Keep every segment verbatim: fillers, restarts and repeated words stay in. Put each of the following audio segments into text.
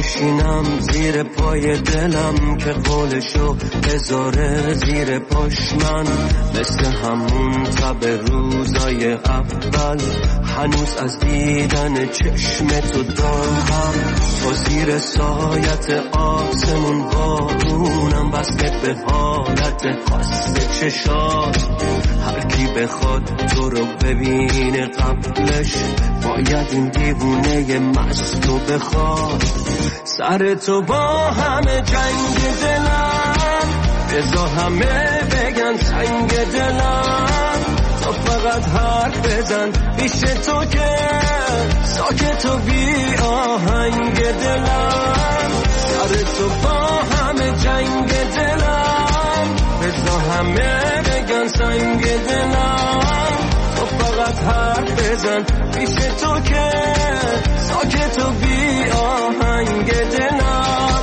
بشینم زیر پای دلم که قولشو بذاره زیر پاش من، مثل همون تب روزای اول هنوز از دیدن چشم تو دارم. تو زیر سایت آسمون بارونم بسته به حالت خاص چشات. هر کی بخواد تو رو ببینه قبلش باید این دیوونه مستو بخواد. سر تو با همه جنگ دلم، بذار همه بگن سنگ دلم. تو فقط حرف بزن پیش تو که ساکت و بی آهنگ دلم. سر تو با همه جنگ دلم، بذار همه بگن سنگ دلم. تو فقط حرف بزن پیش تو که ساکت و بی آهنگ دلم.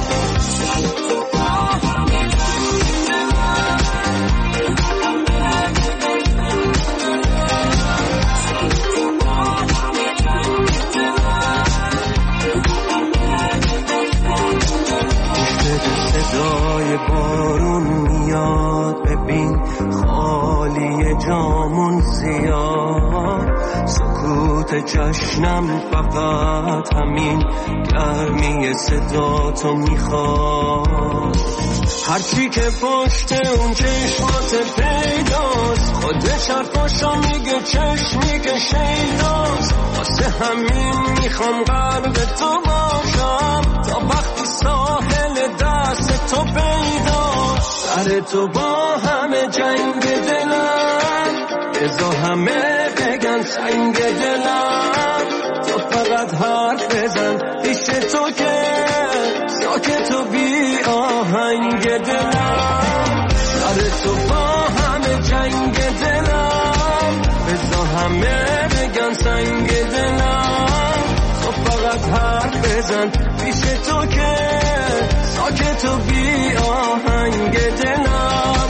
صدای بارون میاد، ببین خالی جامون زیاد. سکوت جشنم فقط همین گرمی صدا تو میخواد. هرچی که پشت اون چشمات پیداست، خودش حرفاشو میگه چشمی که شیداست. واسه همین میخوام قلب تو باشم تا وقتی ساحل دست تو پیداست. سر تو با همه جنگ دلم، بذار همه بگن سنگ دلم. تو فقط حرف بزن پیش تو که ساکت و بی آهنگ دلم. سر تو با همه جنگ دلم، بذار همه بگن سنگ دلم. تو فقط حرف بزن پیش تو که ساکت و بی آهنگ دلم.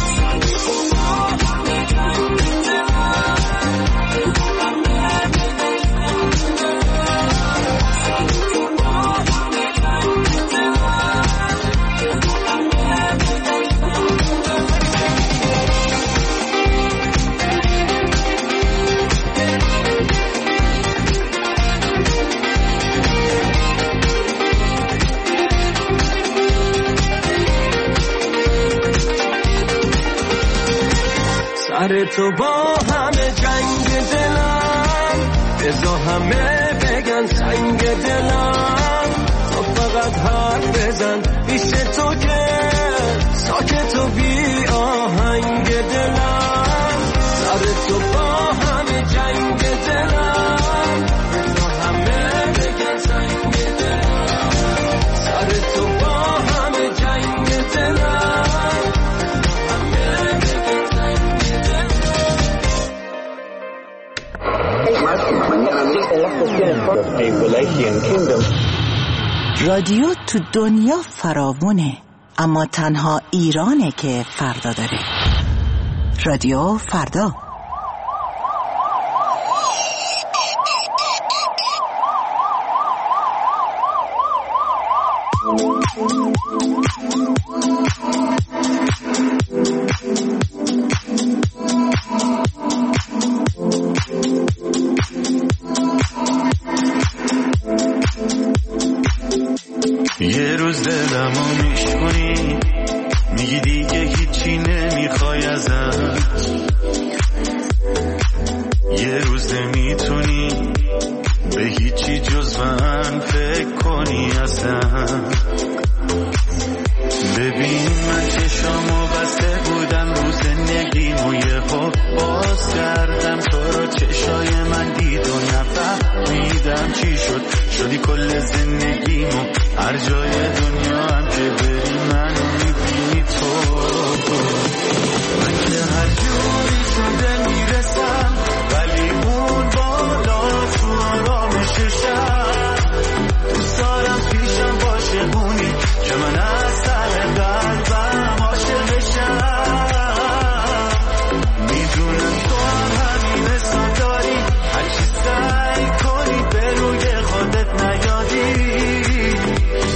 سر تو با همه جنگ دلم، بذار همه بگن سنگ دلم. تو فقط حرف بزن پیش تو که ساکت و بی آهنگ دلم. سر تو با همه جنگ دلم، بذار همه بگن سنگ دلم. سر تو با همه جنگ دلم. رادیو تو دنیا فراوونه، اما تنها ایرانه که فردا داره. رادیو فردا. یه روز دلمو میشکنی، میگی دیگه هیچی نمیخوای ازم. یه روز نمیتونی به هیچی جز من فکر کنی اصلا. ببین من چشامو بسته بودم رو زندگیمو، یه خب باز کردم تو رو، چشای من دید و نفهمیدم چی شد. شدی کل زندگیمو، هر جای دنیا هم که بری منو میبینی تو. من که هر جوری شده میرسم، ولی اون بالا تو آرامششم. دوست دارم پیشم باشه اونی که من از سر قلبم عاشقشم. میدونم تو هم همین حساب داری، هرچی سعی کنی به روی خودت نیادی.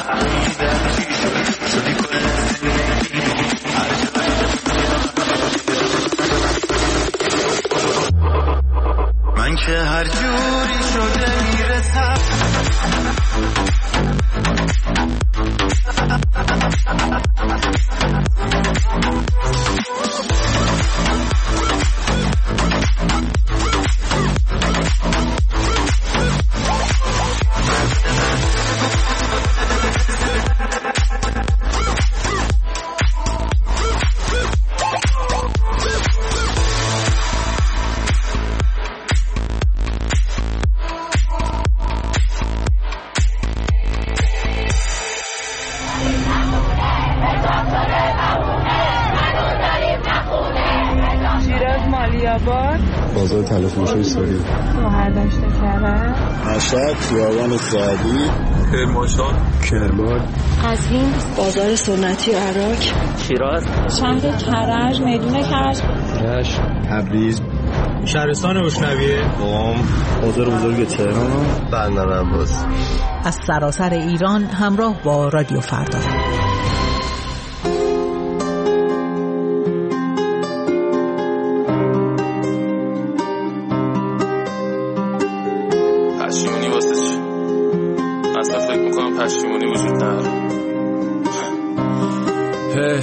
فهمیدم چی شد شدی کل من که هر جوری شده میرسم بازار تلفروشی سوری مهردشت کرد مشهد خیابان سعدی کرمانشاه کرمان قزوین بازار سنتی عراق شیراز شهر کرج میدون کرج رشت تبریز شهرستان روشنویه قم بازار بزرگ تهران بندر عباس. از سراسر ایران همراه با رادیو فردا. پشیمونی واسه چی؟ اصلا فکر میکنم پشیمونی وجود نداره. هی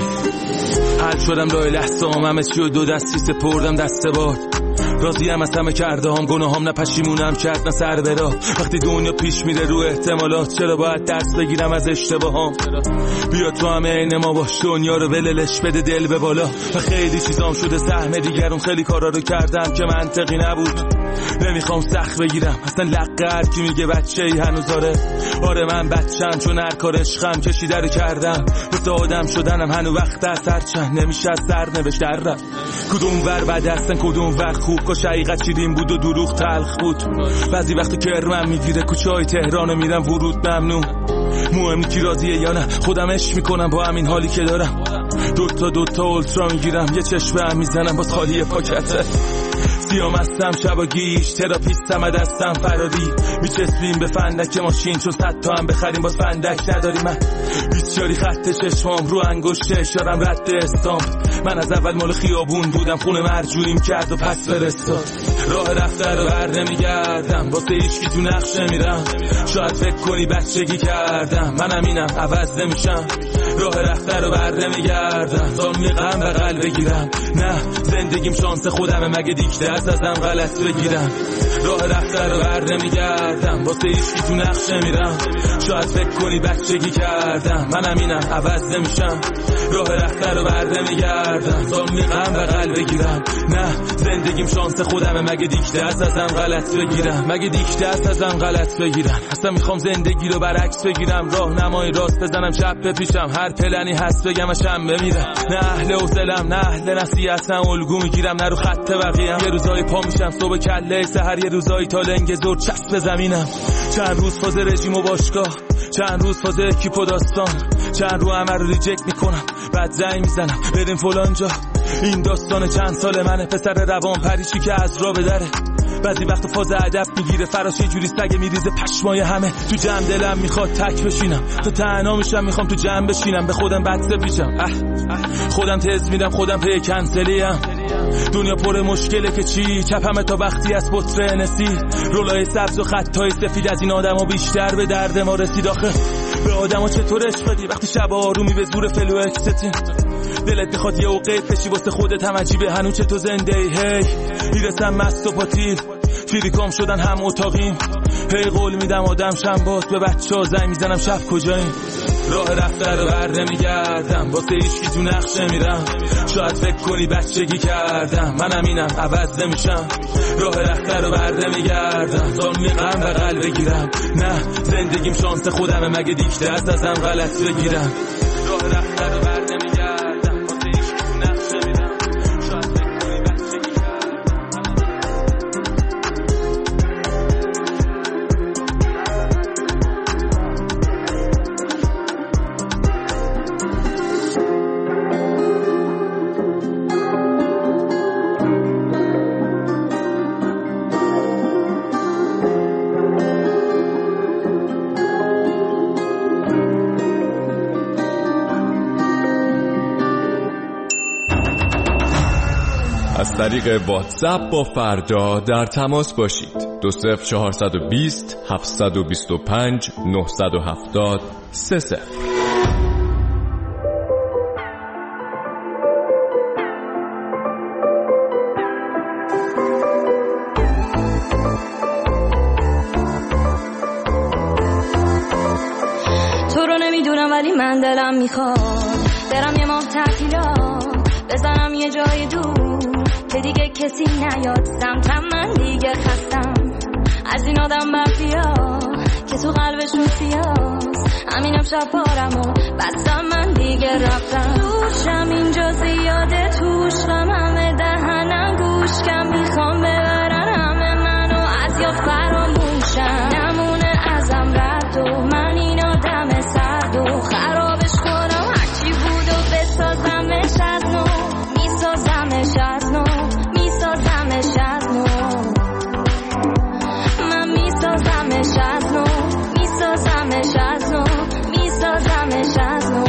حل شدم لای لحظه هم همه چی و دو دستی سپردم دسته باد. راضیم از همه کرده هم گناه هم نه پشیمونم کرد نه سر برا. وقتی دنیا پیش میره رو احتمالات چرا باید درس بگیرم از اشتباهام؟ بیا تو همه عین ما باش دنیا رو وللش بده دل به بالا. و خیلی چیزام شده سهم دیگرون خیلی کارا رو کردم که منطقی نبود. نمیخوام سخت بگیرم اصلا لقه هر کی میگه بچه ای هنوز آره آره من بچم چون هر کار عشقم کشیده رو کردم. واسه آدم شدنم هنو وقت از هر چند نمیشه از سر نوشت در رفت. کدوم ور بد هستن کدوم ور خوب کاش حقیقت شیرین بود و دروغ تلخ بود. بعضی وقت کرمم میگیره کوچه های تهران میرم ورود ممنوع. مهم کی راضیه یا نه خودم عشق میکنم با همین حالی که دارم. دوتا دوتا اولترا میگیرم یه چشم هم میزنم باز خالی پاکته. سیام هستم شبا گیش تراپیستم دستم فراری میچسبیم به فندک ماشین چون صد تا هم بخریم باز فندک نداری. من بیچاری خط چشمام رو انگشت اشارم رد استامپ. من از اول مال خیابون بودم خونه مرجوعیم کرد و پس فرستاد. راه رفته رو بر نمیگردم واسه هیچکی تو نقشه میرم. شاید فکر کنی بچگی کردم منم اینم عوض نمیشم. راه رفته رو بر نمیگردم تا میقم بغل بگیرم. نه زندگیم شانس خودمه مگه دیکته از ازم غلط بگیرم. راه رفته رو بر نمیگردم واسه هیچکی تو نقشه میرم. شاید فکر کنی بچگی کردم منم اینم عوض نمیشم. راه رفته رو بر نمیگردم تا میقم بغل بگیرم. نه زندگیم شانس خودمه مگه دیکته از ازم غلط بگیرم. مگه دیکته از ازم غلط بگیرم. اصلا میخوام زندگی رو برعکس بگیرم. راه نمای راست بزنم چپ بپیشم. هر پلنی هست بگم اشم بمیرم. نه اهل حوصله‌ام نه اهل نصیحتم. الگو میگیرم نه رو خط بقیه‌ام. یه روزای پا میشم صبح کله سحر یه روزای تا لنگ زور چسب زمینم. چند روز فاز رژیم و باشگاه چند روز فاز اکیپ و داستان. چند رو همه رو ریجکت میکنم بعد زنگ میزنم بریم فلان جا. این داستان چند سال منه پسر روان پریچی که از راه بدره. بعضی وقت فاز ادب میگیره فراش یه جوری سگ میریزه پشمای همه. تو جمع دلم میخواد تک بشینم تا تنها میشم میخوام تو جمع بشینم به خودم بد پیشم. اه خودم تز میدم خودم پی کنسلیم. دنیا پر مشکله که چی چپمه تا وقتی از بطره نسی. رولای سبز و خطای سفید از این آدما بیشتر به درد ما رسید. آخه به آدما چطور عشق بدی وقتی شب آرومی به زور فلو اکستین. دلت میخواد یه اوقات بشی واسه خودت هم عجیبه هنوز چه تو زنده ای. هی میرسم مست و پاتیل فیریکام شدن هم اتاقیم. هی قول میدم آدم شم باز به بچه ها زنگ میزنم شب کجاییم. راه رفته رو بر نمیگردم واسه هیچکی تو نقشه میرم. شاید فکر کنی بچگی کردم منم اینم عوض نمیشم. راه رفته رو بر نمیگردم تا میقم بغل بگیرم. نه زندگیم شانس خودمه مگه دیکته از ازم غلط بگیرم. راه رفته رو بر نمیگردم واسه هیچکی تو نقشه میرم. شاید فکر کنی بچگی از طریق واتساپ با فردا در تماس باشید. دو صفر چهارصد و بیست هفتصد و بیست و پنج نهصد و هفتاد سه صفر. ولی من دلم میخواد برم یه ماه تعطیلات بزنم یه جای دور که دیگه کسی نیاد سمتم. من دیگه خستم از این آدم برفیا که تو قلبشون سیاست. همین امشب پارم و بستم من دیگه رفتم. دوشم اینجا زیاده توش غم همه دهنم گوش کم میخوام ببرن همه منو از یا فراموشم. نمونه ازم رد و من این آدم سرد و خرابش کنم هرچی بود و بسازمش از نو. میسازمش از نو میسازمش از نو. من میسازمش از نو میسازمش از نو میسازمش از نو.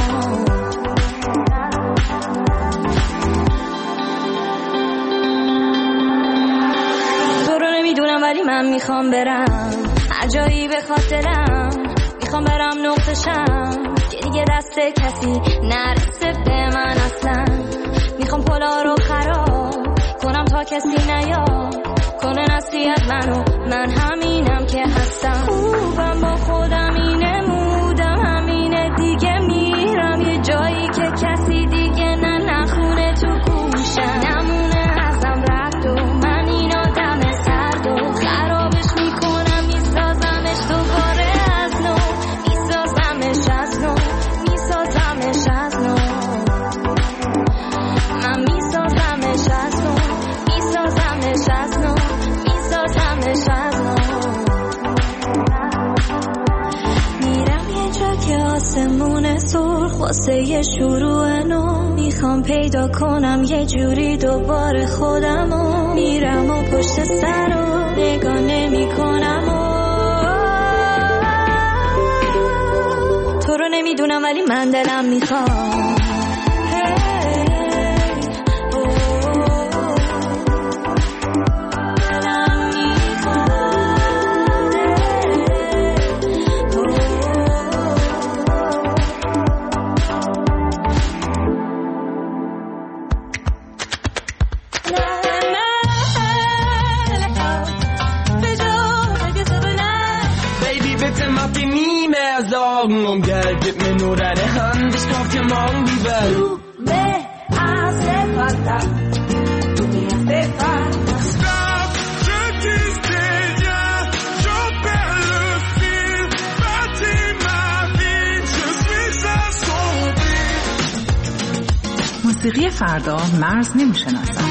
تو رو نمیدونم ولی من میخوام برم هر جایی به خاطرم. میخوام برم نقطشم که دیگه دست کسی نرسه به من اصلا. میخوام پلا رو خراب کنم تا کسی نیاد کنه نصیحت منو. من همینم که هستم. خوبم با خودم اینه مودم همینه دیگه. میرم یه جایی که کسی دیگه نه نخونه تو گوشم. نمونه ازم رفت و من این آدم سرد و خرابش میکنم. میسازمش دوباره از نو میسازمش از نو میسازمش از نو. من میسازمش از نو میسازمش از نو میسازمش از نو. میرم یه جا که آسمون سرخ واسه یه شروع نو. میخوام پیدا کنم یه جوری دوباره خودمو. میرم و پشت سر رو نگاه نمی کنم و تو رو نمیدونم ولی من دلم میخوام. Um Geld, gib mir nur deine Hand, ich kauf dir morgen die Welt. Du me hace falta, tú me hace falta. Stop, je t'explique, je perds le fil. Bâtis ma vie, je suis assombri. موسیقی فردا مرز نمیشناسد.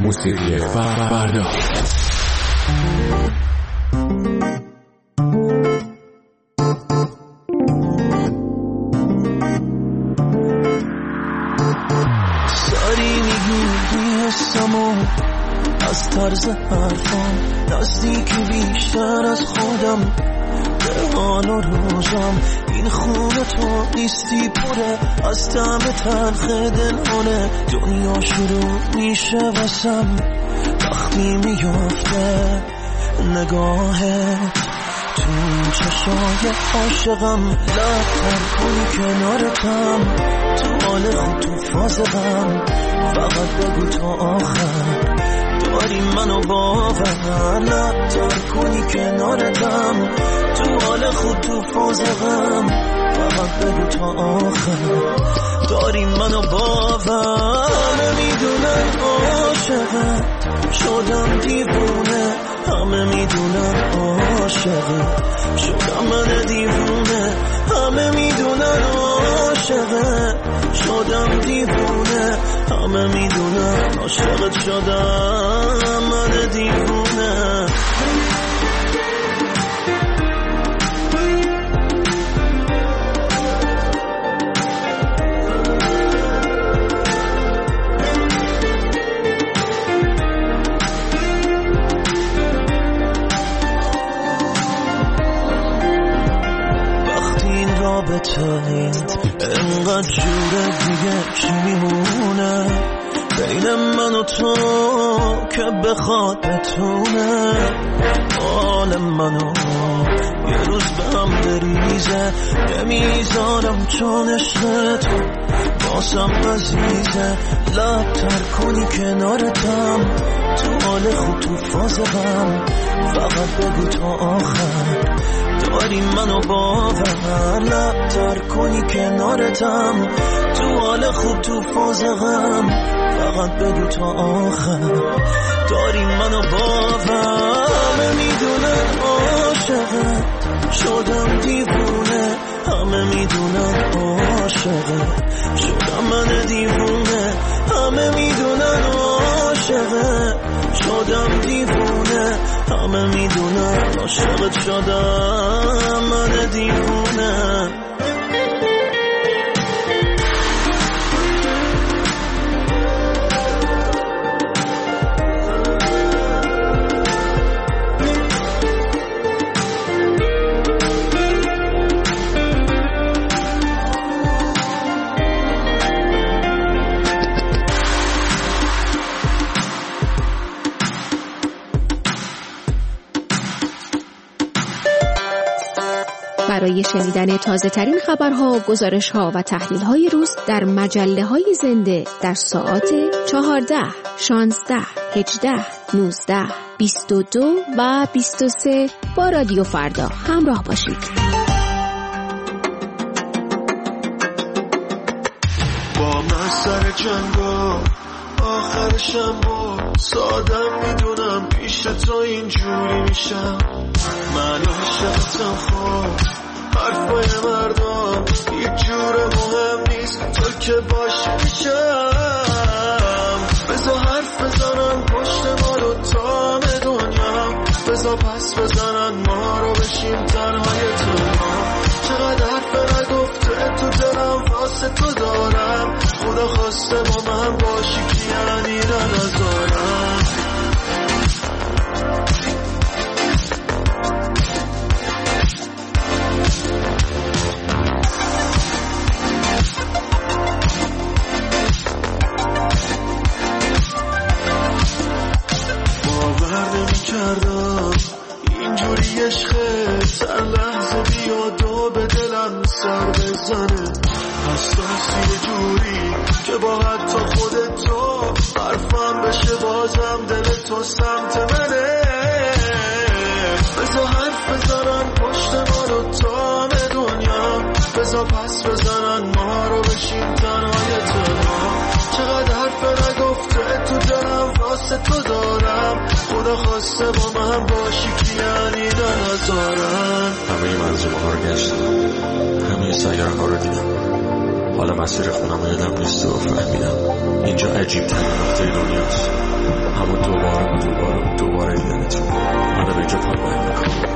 موسیقی فردا. ساری میگی حسمو از طرز حرفم نزدیکی بیشتر از خودم به حال و روزم. این خونه تو نیستی پره از طعم تلخ دلانه. دنیا شروع میشه واسم وقتی میفته نگاهت تو چشای عاشقم. لبتر کنی کنارتم تو حال خود تو فاز غم. فقط بگو تا آخر داری منو باور. لبتر کنی کنارتم تو حال خود تو فاز غم. فقط بگو تا آخر داری منو باور. همه میدونن عاشقت شدم دیوونه. همه میدونن عاشقت شدم من دیوونه. همه میدونن عاشقت شدم دیوونه. همه میدونن عاشقت شدم من دیوونه. انقدر جوره دیگه چی میمونه بین من و تو که بخواد بتونه حال منو یه روز به هم بریزه. نمیذارم چون عشق تو باسم عزیزه. لبتر کنی کنارتم تو حال خود تو فاز غم. فقط بگو تا آخر داری منو باور. لبتر کنی کنارتم تو حال خوب تو فاز غم. فقط بگو تا آخر داری منو باور. همه میدونن عاشقت شدم دیوونه. همه میدونن عاشقت شدم من دیوونه. همه میدونن عاشقت شدم دیوونه. همه میدونن عاشقت شدم من دیوونه. برای شنیدن تازه ترین خبرها، گزارشها و تحلیل های روز در مجله های زنده در ساعات چهارده، شانزده، هجده، نوزده، بیست و دو و بیست و سه با رادیو فردا همراه باشید. با من سر جنگا آخرشم با سادم میدونم پیش تو اینجوری میشم. من عاشقتم خب حرفای مردم هیچ جور مهم نیست تو که باشه میشم. بذار حرف بزنن پشت ما رو تام دنیا. بذار پس بزنن ما رو بشیم تنهای تنها. چقدر حرف نگفته تو دلم واسه تو دارم. خدا خواسته با من باشی که یعنی نذارم. اینجوری عشقه سر لحظه بیاد و به دلم سر بزنه. حساسی یه جوری که با حتی خودت تو حرفم بشه بازم دل تو سمت منه. بذار حرف بزنن پشت ما رو تام دنیا. بذار پس بزنن ما رو بشیم تنهای تنها. چقدر حرف نگفته تو دلم واسه تو دارم. خدا خواسته با من باشی که یعنی نذارم. همه منظومه ها رو گشتم، همه سیاره ها رو دیدم. حالا مسیر خونم رو یادم نیست و فهمیدم اینجا عجیب ترین نقطه دنیاست. همون دوباره و دوباره و دوباره دیدنتون منو به اینجا پایین میکنم.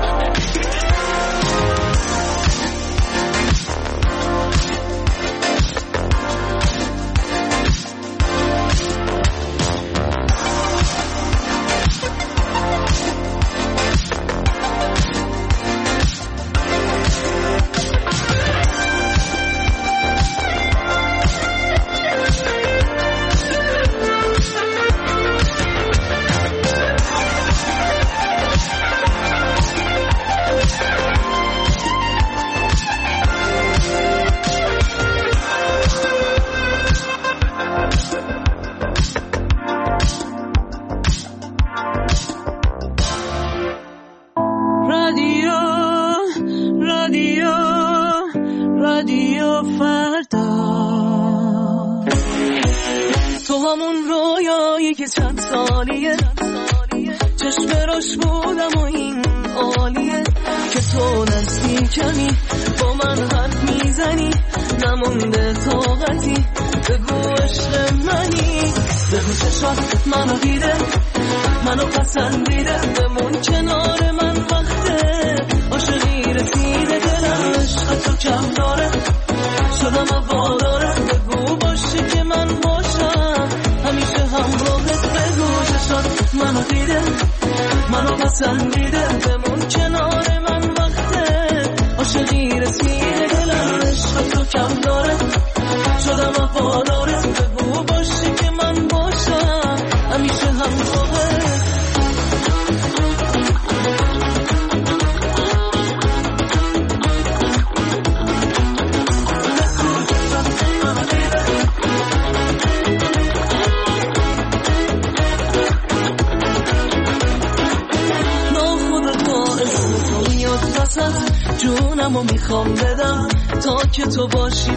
جونمو میخوام بدم تا که تو باشی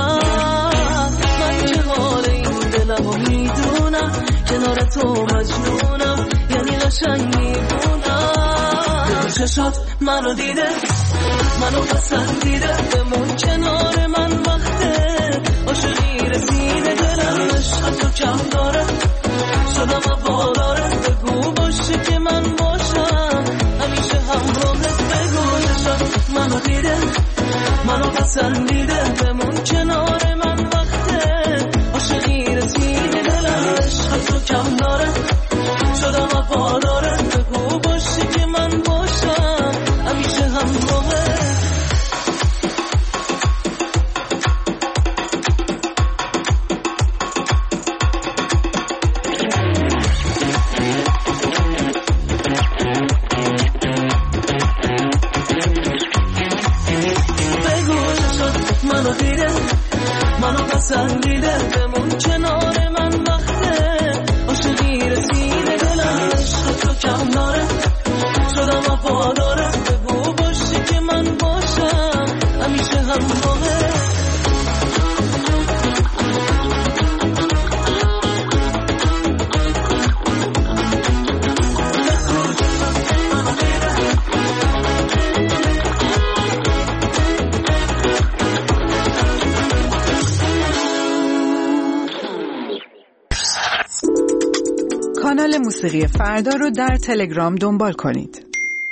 فقط. من که حال این دلمو میدونم کنار تو مجنونم، یعنی قشنگ میبونم. چشات منو دیده منو پسندیده، بمون کنار من وقته عاشقی رسیده. دلم عشق تو کم داره شدم واداره، بگو باشه که من باشم همیشه همراهت. بگو چشات منو دیده منو پسندیده، بمون کنار من وقته عاشقی رسیده. دلم عشق تو کم داره شدم وفاداره، بگو باشه که من باشم همیشه همراهت. پسندیده بمون کنار من وقته عاشقی رسیده. دلم عشق تو کم داره شدم وفاداره، بگو باشه که من باشم همیشه همراهت. کانال موسیقی فردا رو در تلگرام دنبال کنید.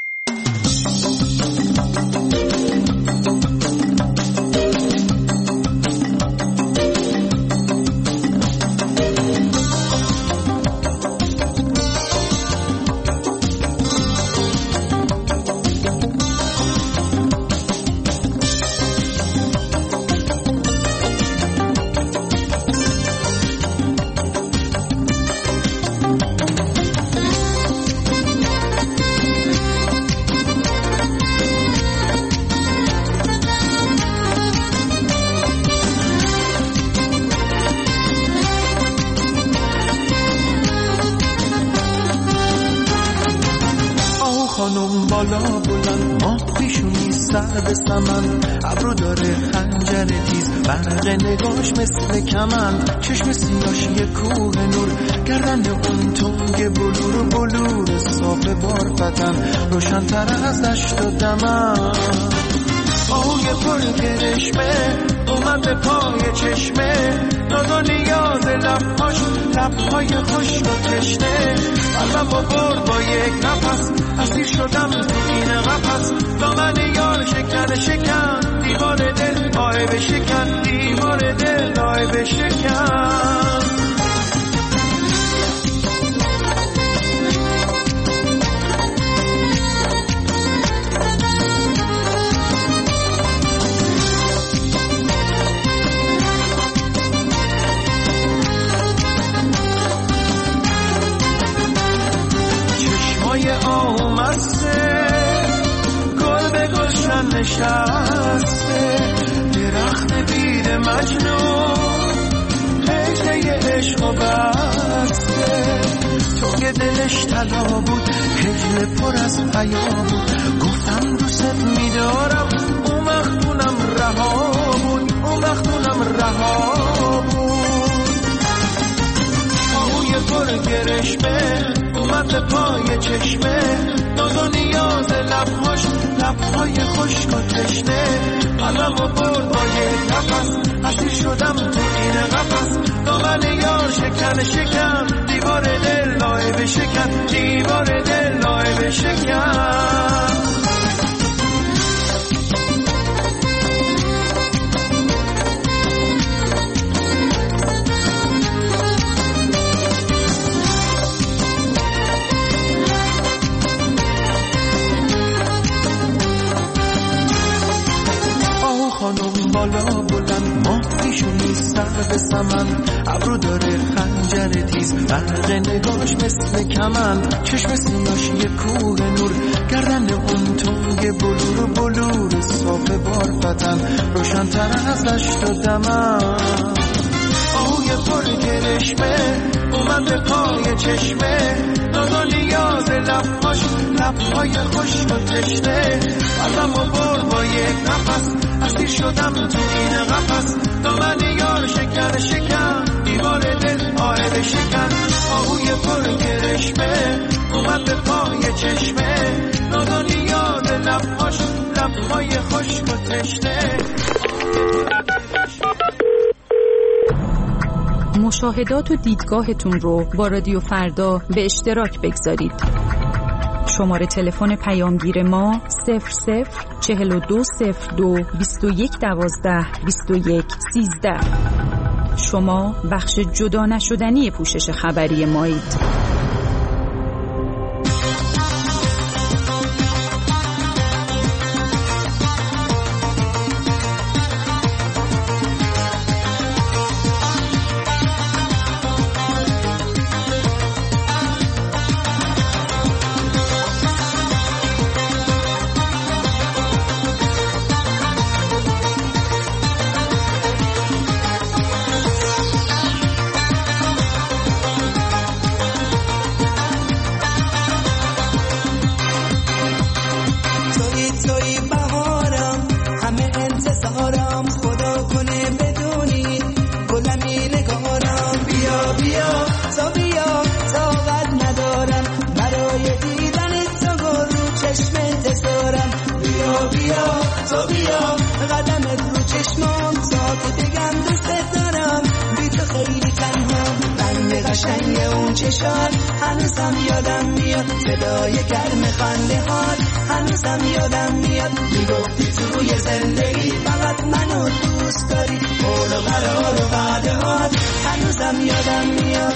بالا بلند ماه پیشونی سر به سمن، ابرو داره خنجر تیز، برق نگاش مثل کمند، چشم سیاش یه کوه نور، گردن اون تنگ بلور بلور صاف بار بدن، روشن تر از دشت و دمن. آهوی پر کرشمه اومد به پای چشمه داد و نیاز لبهاش لبهای خشک و تشنه قلبم و برد با یک نفس اسیر شدم تو این قفس دامن یار شکن شکن دیوار دل آه بشکن دیوار دل آه بشکن آمسته گل به گلشن نشسته درخت بید مجنون هجله عشق و بسته تو که دلش طلا بود هجله پر از حیا بود گفتم دوست میدارم اون وقتونم رها بود اون وقتونم رها بود آهوی پر گرشمه اومد به پای چشمه ناز و نیاز لبهاش لبهای خشک و تشنه قلبم و برد با یک نفس اسیر شدم تو این قفس دامن یار شکن شکن دیوار دل لایه بشکن دیوار دل لایه بشکن خانم بالا بلند ما پیشونی سر به سمن ابرو داره خنجر تیز برق نگاش مثل کمند چشم سیناش یه کوه نور گردن اون تنگ بلور بلور صاف بار فتن روشن تر از دشت و دمن آهوی پر گرشمه اومد به پای چشمه ناز و نیاز لبهاش لبهای خشک و تشنه قلبم و برد با یک نفس اسیر شدم تو این قفس دامن یار شکن شکن دیوار دل آهد شکن آهوی پر گرشمه اومد به پای چشمه ناز و نیاز لبهاش لبهای خشک و تشنه. مشاهدات و دیدگاهتون رو با رادیو فردا به اشتراک بگذارید. شماره تلفن پیامگیر ما صفر صفر چهل و دو صفر دو بیست و یک دوازده بیست و یک سیزده. شما بخش جدا نشدنی پوشش خبری مایید. هنوزم یادم میاد صدای گرم خنده هات هنوزم یادم میاد میگفتی توی زندگی فقط منو دوست داری قول و قرار و وعده هات هنوزم یادم میاد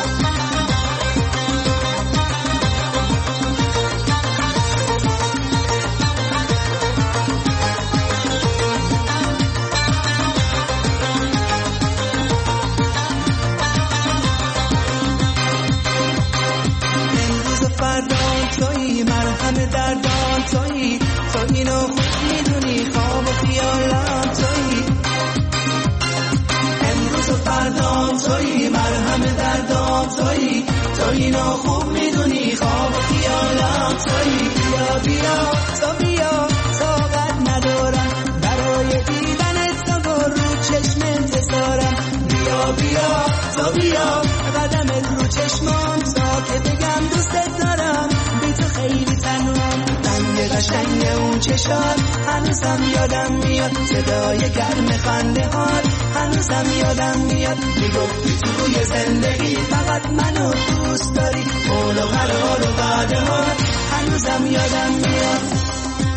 تویی مرهم دردان تویی تو اینو خوب میدونی خواب و خیالم تویی امروز و فردام تویی مرهم دردان تویی تو اینو خوب میدونی خواب و خیالم تویی بیا بیا تو بیا طاقت ندارم برای دیدنت تو رو چشم انتظارم بیا بیا تو بیا قدمت رو چشمام تا که بگم دوست دارم خیلی تنوام رنگ قشنگ اون چشات هنوزم یادم میاد، صدای گرم خنده هات هنوزم یادم میاد. میگفتی توی زندگی فقط منو دوست داری، قول و قرار و وعده هات هنوزم یادم میاد.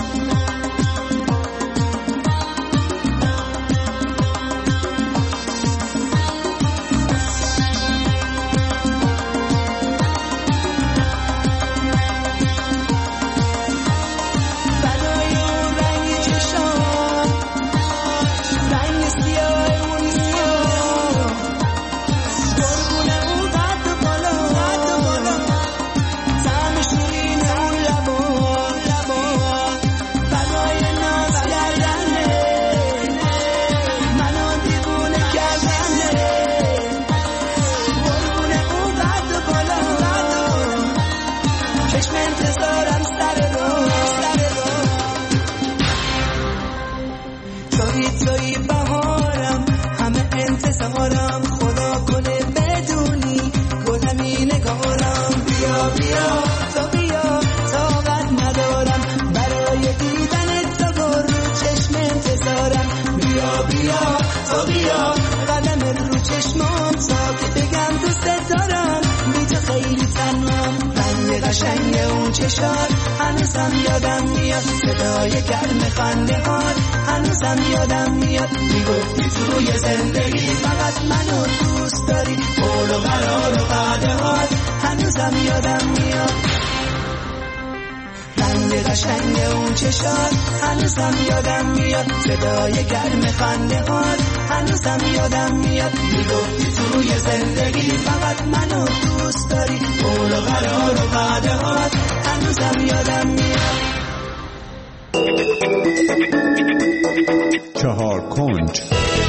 قشنگ اون چشات هنوزم یادم میاد، صدای گرم خنده هات هنوزم یادم میاد. میگفتی توی زندگی فقط منو دوست داری، قول و قرار و وعده هات هنوزم یادم میاد. رنگ قشنگ اون چشات هنوزم یادم میاد، صدای گرم خنده هات هنوزم یادم میاد. میگفتی توی زندگی فقط منو دوست داری، قول و قرار و وعده هات هنوزم یادم میاد. چهار کنج.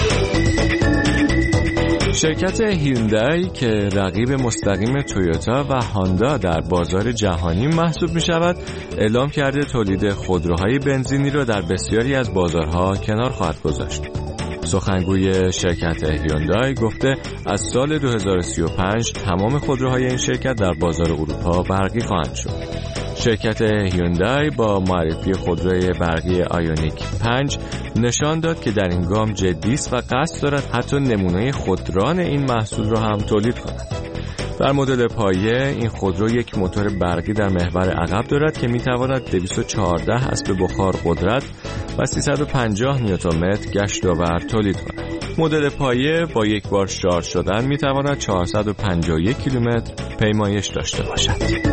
شرکت هیوندای که رقیب مستقیم تویوتا و هاندا در بازار جهانی محسوب می شود، اعلام کرده تولید خودروهای بنزینی را در بسیاری از بازارها کنار خواهد گذاشت. سخنگوی شرکت هیوندای گفته از سال دو هزار و سی و پنج تمام خودروهای این شرکت در بازار اروپا برقی خواهند شد. شرکت هیوندای با معرفی خودروی برقی آیونیک پنج نشان داد که در این گام جدی است و قصد دارد حتی نمونه خودران این محصول را هم تولید کند. در مدل پایه این خودرو یک موتور برقی در محور عقب دارد که میتواند دویست و چهارده اسب بخار قدرت و سیصد و پنجاه نیوتن متر گشت آور تولید کند. مدل پایه با یک بار شارژ شدن میتواند چهارصد و پنجاه و یک کیلومتر پیمایش داشته باشد.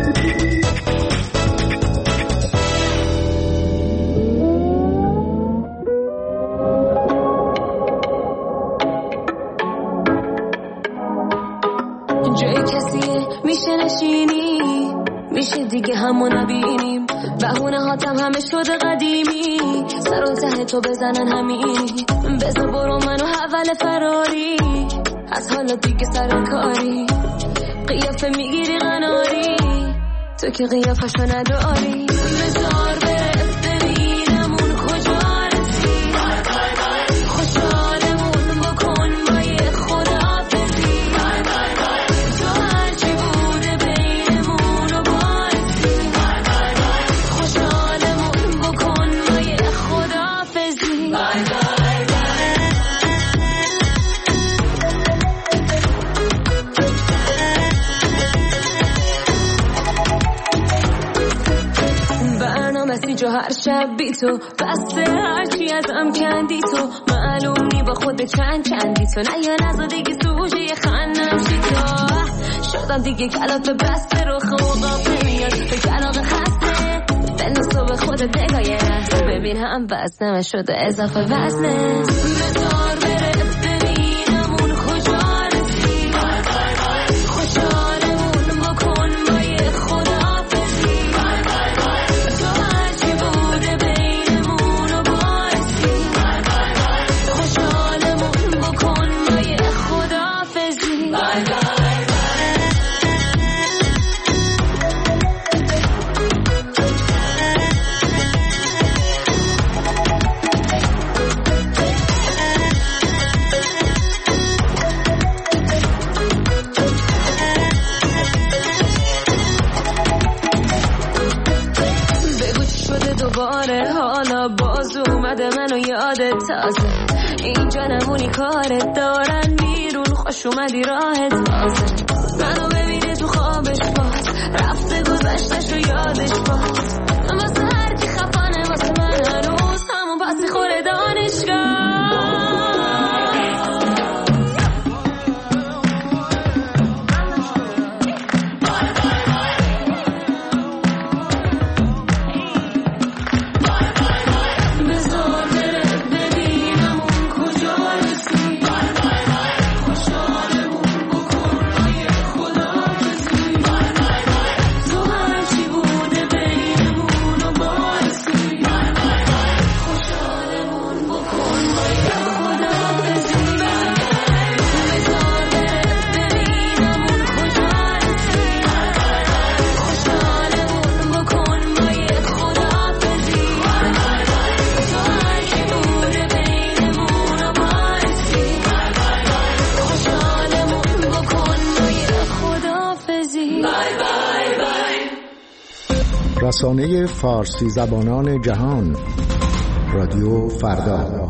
میشه دیگه همو نبینیم، بهونه هاتم همه شده قدیمی، سر و ته تو بزنن همینی، بذار برو منو اول فراری، از حالا دیگه سر کاری، قیافه میگیری قناری، تو که قیافشو نداری، بذار بره ببینم اون کجا رسی، خوشحالمون بکن با یه خداحافظی، تو هرچی بوده بینمون رو بارسی، خوشحالمون بکن با یه خداحافظی. جو هر شب بی تو بسته هرچی ازم کندی تو، معلوم نی با خود چند چندی تو، نه یا نزا دیگه سوژه خندم شی تو، شدم دیگه کلات بسته رو خواب نمیاد به کلاق خسته، بنداز تو به خودت نگاه یه لحظه ببین هم وزنم شده اضافه وزنه، بذار بره ببینم اون کجا رسی، خوشحالمون بکن با یه خداحافظی، تو هرچی بوده بینمون رو بارسی، خوشحالمون بکن با یه خداحافظی. آره حالا باز اومده منو یادت تازه اینجا نمونی کارت دارن بیرون خوش اومدی راهت تازه منو ببینه تو خوابش باز رفته گذشتش رو یادش باز واسه هر کی خفانه واسه من هنوز همون پسی خوره دانشگاه رسانه فارسی زبانان جهان رادیو فردا.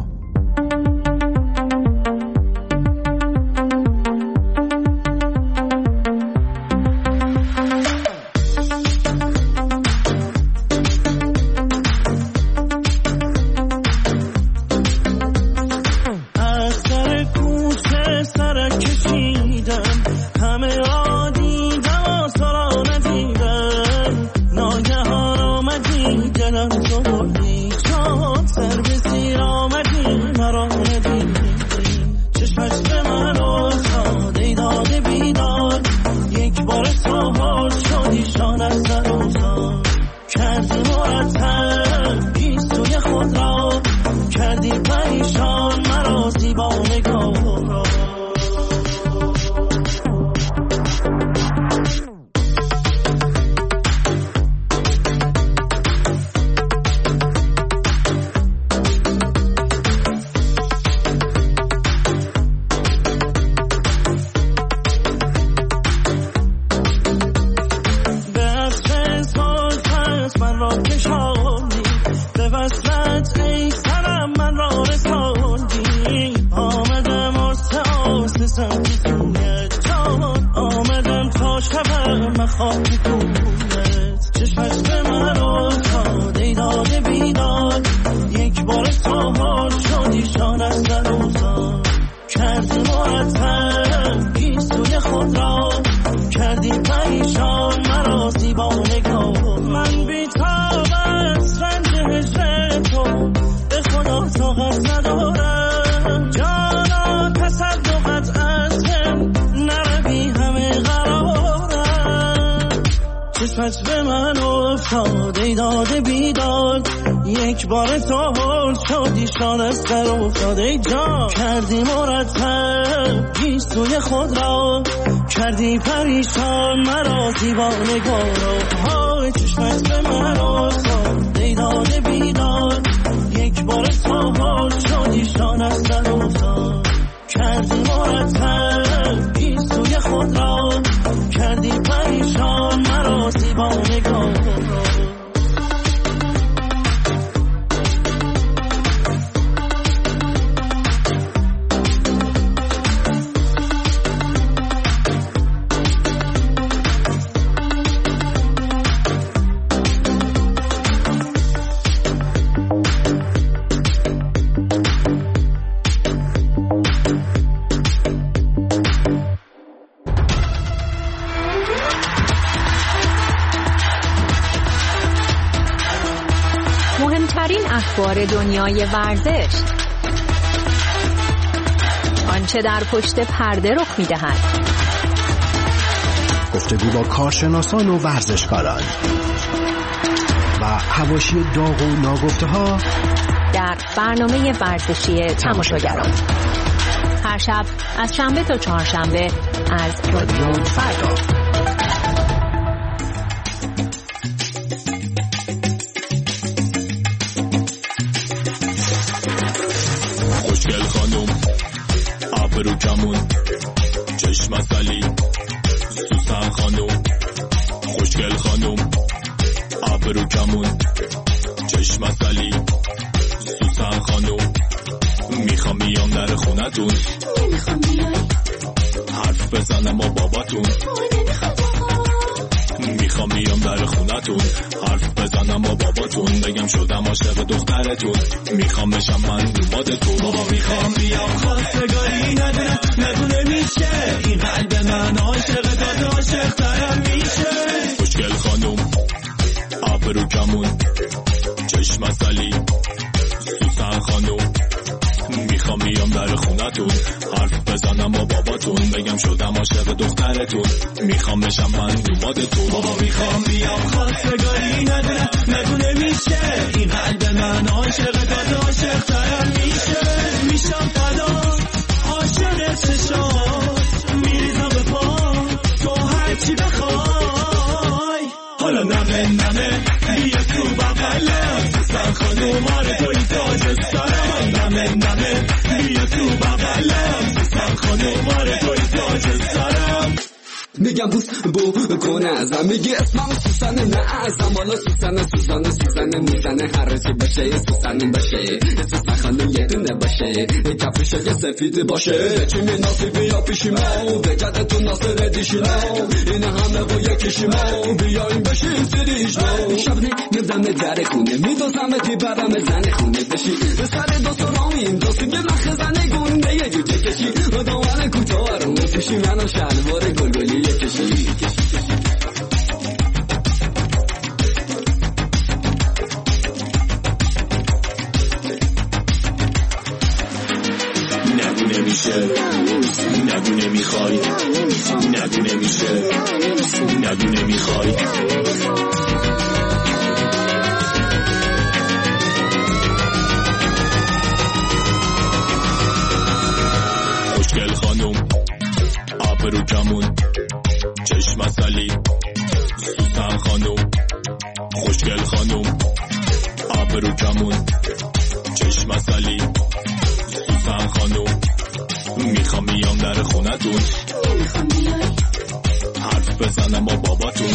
به من افتاد ای داده بیداد یک بار تو هل شدی شان از سر افتاد ای جان کردی مرتب گیسوی خود را کردی پریشان مرا دیوانه گارا های چشمت به من افتاد ای داده بیداد یک بار تو هل شدی شان از سر افتاد کردی مرتب گیسوی خود را کردی پریشان مرا دیوانه گارا. اخبار دنیای ورزش، آنچه در پشت پرده رخ می‌دهد، گفتگو با کارشناسان و ورزشکاران و حواشی داغ و ناگفته‌ها در برنامه ورزشی تماشاگران هر شب از شنبه تا چهارشنبه از رادیو فردا. آبرو کمون چشم اصلی سوسن خانوم خوشگل خانوم آبرو کمون چشم اصلی سوسن خانوم میخوام بیام در خونتون نمیخوام بیای حرف بزنم با باباتون میخوام بیام در خونتون حرف بزنم با باباتون بگم شدم عاشق دخترتون میخوام بشم من دنبالتون بابا میخوام بیام خواستگاری ندونه ندونه میشه این قلب من عاشق داد عاشق ترم میشه خوشگل خانوم ابرو کمون چشم اصلی سوسن خانوم میخوام بیام در خونتون حرف بزنم با باباتون بگم شدم عاشق دخترتون میخوام بشم من دنبالتون بابا میخوام بیام خواستگاری ندونه ندونه میشه این قلب من عاشق داد عاشق ترم میشه میشم فدا عاشق چشات میریزم به پا تو هرچی بخوای حالا نمه نمه بیا تو بغلم سوسن خانوم آره توی تاج سرم نمه نمه بیا تو بغلم سوسن خانوم آره توی تاج سرم میگم بوس بو کنه ازم میگی اسمم سوسنه نه ازم حالا سوسنه سوسنه سوسنه میزنه هر چی باشه سوسنه باشه سوسن خانم یه دونه باشه کفش یه سفید باشه چی مناسب بیا پیشیمو بجد تو ناصر دیشیمو این همه با یکیشیمو بیایم بشیم سریشمو شبنه میدم در خونه میدوزم تی برم زن خونه بشی به سر دوست رامیم دوستی به مخ زنه گونده یه جوجه کشی دوان کوتاه رو پیشی منو شلوار گلگلی کشی نگو نمیشه نگو نمیخوای نگو نمیشه نگو نمیخوای خوشگل خانوم ابرو کمون چشم اصلی سوسن خانوم خوشگل خانوم ابرو کمون چشم اصلی سوسن خانوم میخوام بیام در خونتون حرف بزنم با باباتون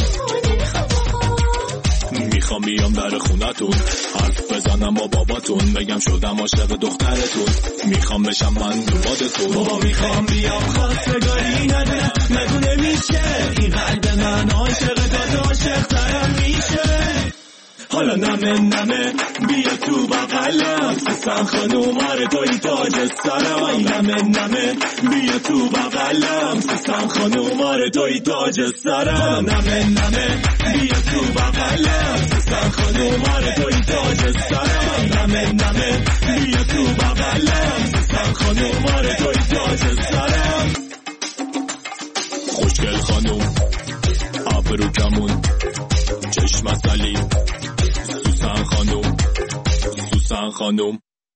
میخوام بیام در خونتون حرف بزنم با باباتون بگم شدم عاشق دخترتون میخوام بشم من دنبالتون بابا میخوام بیام خواستگاری ندونه ندونه میشه این قلب من عاشق داد عاشق ترم میشه حالا نمه نمه بیا تو بغلم سوسن خانوم آره توی تاج سرم نمه نمه بیا تو بغلم سوسن خانوم آره توی تاج سرم نمه نمه بیا تو بغلم سوسن خانوم آره توی تاج سرم نمه نمه بیا تو بغلم سوسن خانوم آره توی تاج سرم خوشگل خانوم ابرو کمون چشم اصلی سوسن خانوم سوسن خانوم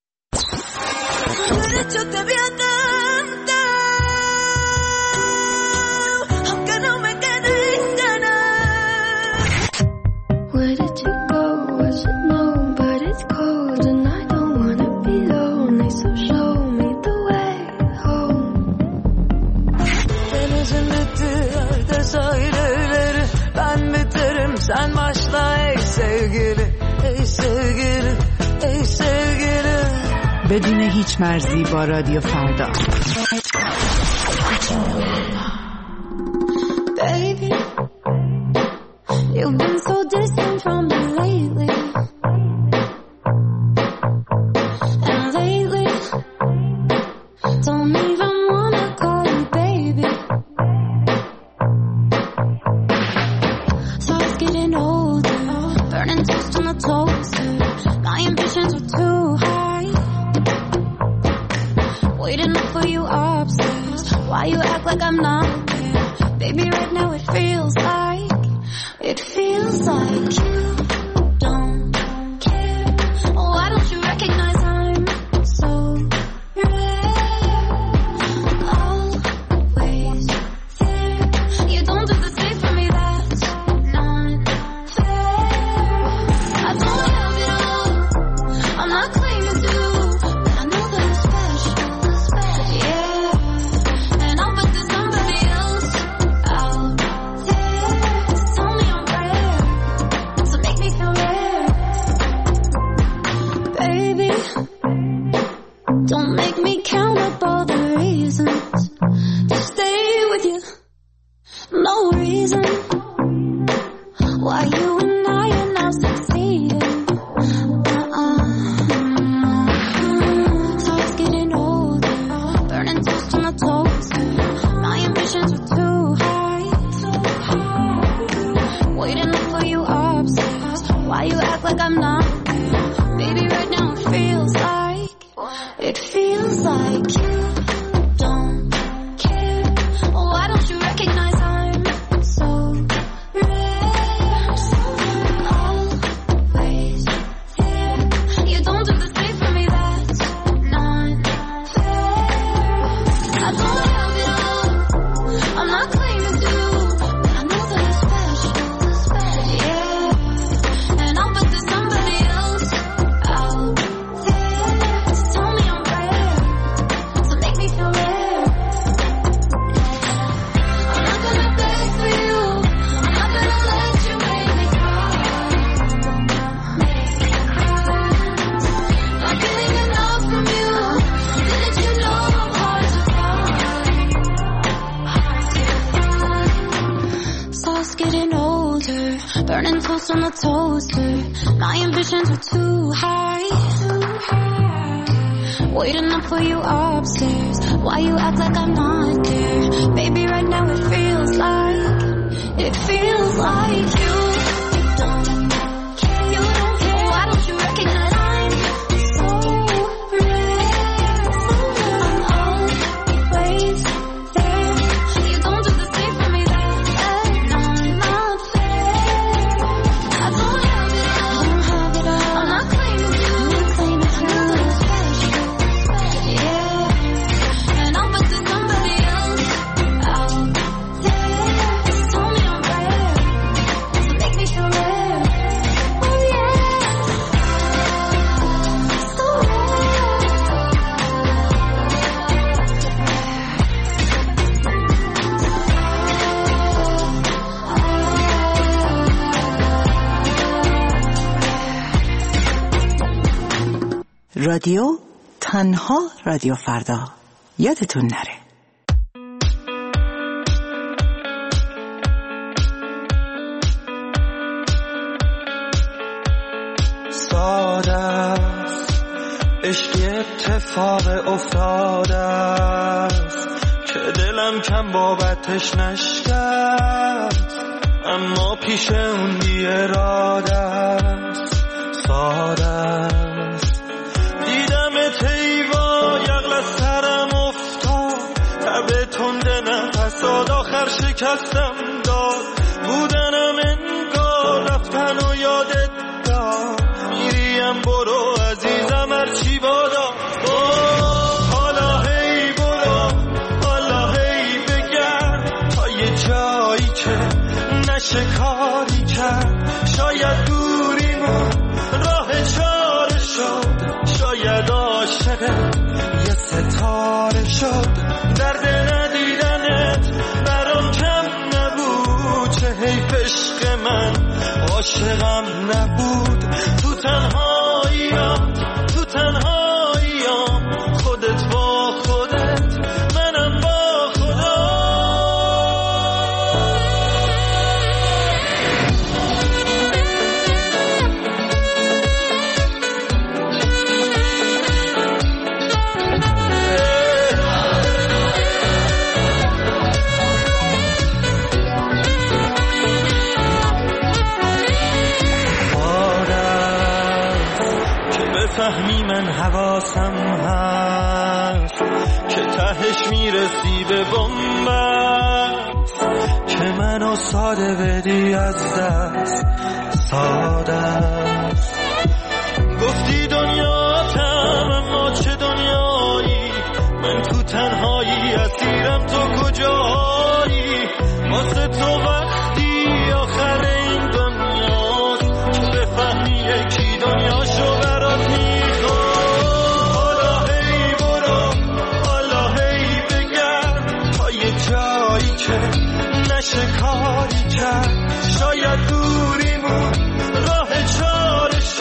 Where did you go? I should know, but it's cold and I don't wanna be lonely, so show me the way home. Denizin bitti sahilleri, ben biterim sen başla ey sevgili, ey sevgili, ey sevgili. بدون هیچ مرزی با رادیو فردا. Baby, you've been so distant from me lately. And lately, don't even wanna call you baby. So it's getting older, burning toast on the toaster. My ambitions are too high. Waiting up for you upstairs. Why you act like I'm not there? Baby, right now it feels like, it feels like you don't care. Why don't you recognize I'm so rare? Always there. You don't do the same for me, that's not fair. I don't have it all, I'm not claiming to, but I know that it's special, yeah. And I'll bet there's somebody else out there. baby. Don't make me count up all the reasons to stay with you. No reason why you and I are now succeeding. Uh-uh. So it's getting older, burning toast on the toaster. My ambitions are too high, waiting up for you upstairs. Why you act like I'm not there? Baby, right now it feels like, it feels like you don't care. Why don't you recognize I'm so rare? Always there. You don't do the same for me, that's not fair. I don't have it all, I'm not claiming to, but I know that it's special, yeah. And I'll bet there's somebody else out there. So tell me I'm rare, so make me feel rare. I'm not gonna beg for you, I'm not gonna let you make me cry, make me cry. Not getting enough from you, didn't you know I'm hard to find, hard to find. So it's getting older, burning toast on the toaster. My ambitions are too high, waiting up for you upstairs. Why you act like I'm not there? Baby, right now it feels like, it feels like you don't care. You don't care. Why don't you recognize I'm so rare? I'm always there. You don't do the same for me, that's not fair. I don't have it all, don't have it all. I'm not claiming you, I'm not claiming you. I know that it's special, yeah. And I'll bet there's somebody else out there. So tell me I'm rare, so make me feel rare. Oh yeah, so رادیو تنها رادیو فردا، یادتون نره. ساده است عشق اتفاق افتاده است که دلم کم بابتش نشکست، اما پیش اون بی اراده است. ساده است دیدم تیوا یغل از سرم افتاد، تب تنده نفس داد آخر شکستم داد. بودنم انگار رفتن و یادت داد، میریم برو عزیزم هرچی بادا. حالا هی برو، حالا هی بگرد تا یه جایی که نشه کاری کرد. شاید دوریمون راه چاره شد، شاید عاشق یه ستاره شد. درد ندیدنت برام کم نبود، چه حیف عشق من عاشقم نبود. تو تنهاییم، تو تنهاییم، خودت با خودت، منم با خدا. فهمی من حواسم هست که تهش میرسی به بنبست، که منو ساده بدی از دست. ساده است گفتی دنیاتم، اما چه دنیایی؟ من تو تنهایی اسیرم، تو کجایی؟ واسه تو وقتی آخر این دنیاست که بفهمی یکی دنیاشو برات میخواد. حالا هی برو، حالا هی بگرد تا یه جایی که نشه کاری کرد. شاید دوریمون راه چاره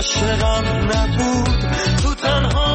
عاشقم نبود تو تنها